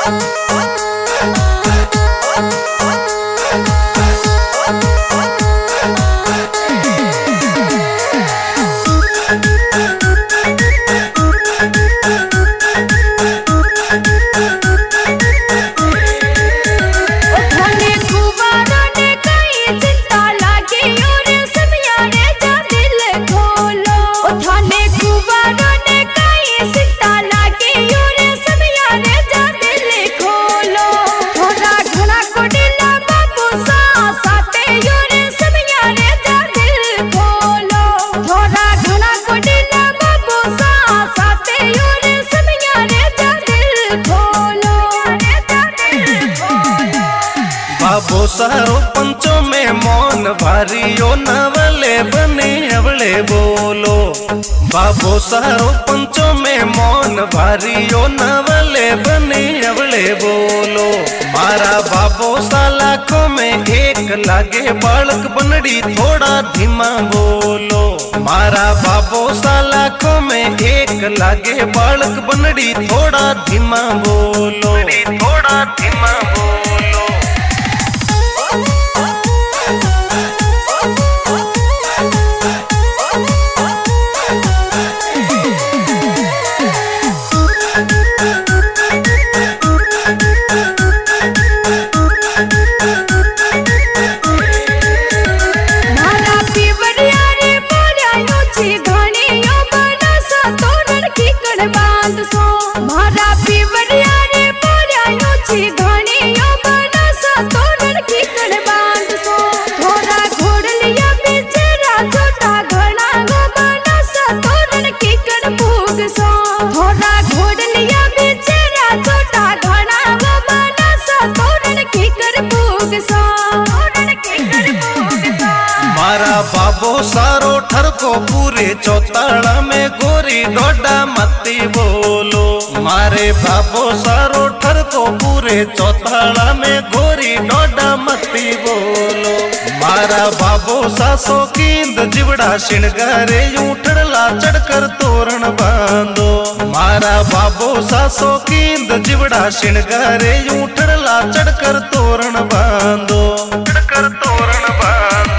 बाबो सारो पंचो में मौन भारियो नवले बने अवले बोलो। बाबो सारो पंचो में मौन भारियो नवले बने अवले बोलो। मारा बाबो सा लाखों में एक लागे बालक बनड़ी थोड़ा धीमा बोलो। मारा बाबो सा लाखों में एक लागे बालक बनड़ी थोड़ा धीमा बोलो। थोड़ा धीमा बोलो। मारा बाबो सारो ठरको पूरे चौताला में गोरी डोडा मती बोलो। मारे बाबो सारो ठरको पूरे चौताला में गोरी डोडा मती बोलो। मारा बाबो सासो कींद जिवड़ा शिणगारे यूठड़ला चढ़कर तोरण बांधो। मारा बाबो सासो कींद जिवड़ा शिणगारे यूठड़ला चढ़कर तोरण बांधो। चढ़कर तोरण बांधो।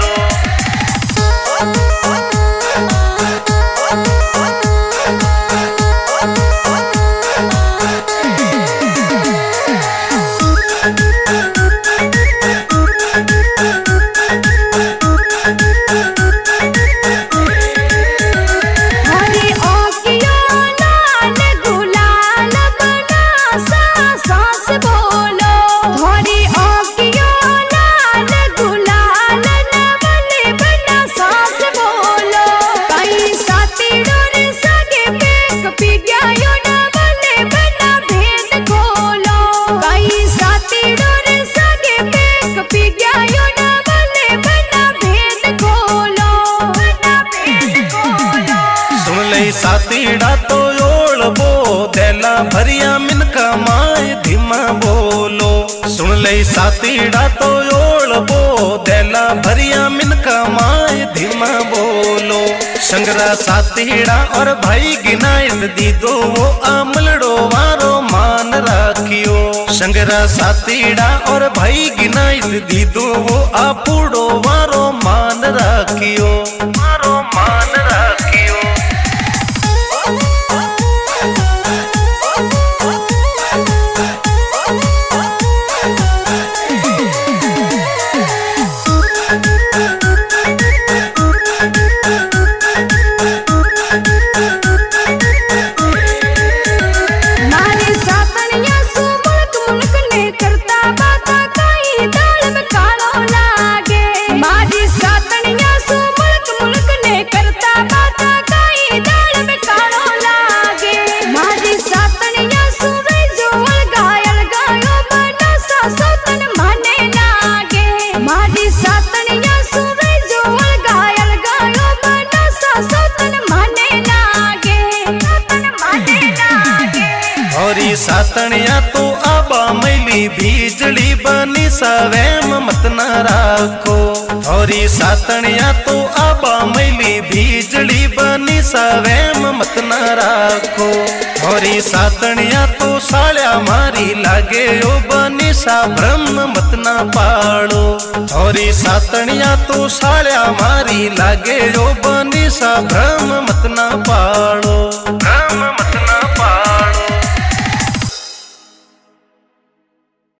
सातीड़ा तो ओल बो देला भरिया मिनका माए धीमा बोलो। सुन ले सातीड़ा तो ओल बो देला भरिया मिनका माए धीमा बोलो। संगरा सातीड़ा और भाई गिनायत दीदो वो आमलड़ो वारो मान राखियो। संगरा सातीड़ा और भाई गिनायत दीदो वो आपूड़ो वारो मान राखियो। वारो मान राखियो। मारी सातनिया सु मुल्क थोड़ी सातणिया तो आबा मैली बीजली बनी सवेम मत न राखो। थोड़ी सातणिया तो आबा मैली बीजली बनी सवेम मत न राखो। थोड़ी सातणिया तो साल्या मारी लागे ओ बनी सा ब्रह्म मत न पाड़ो। थोड़ी सातणिया तो साल्या मारी लागे ओ बनी सा ब्रह्म मत न पाड़ो।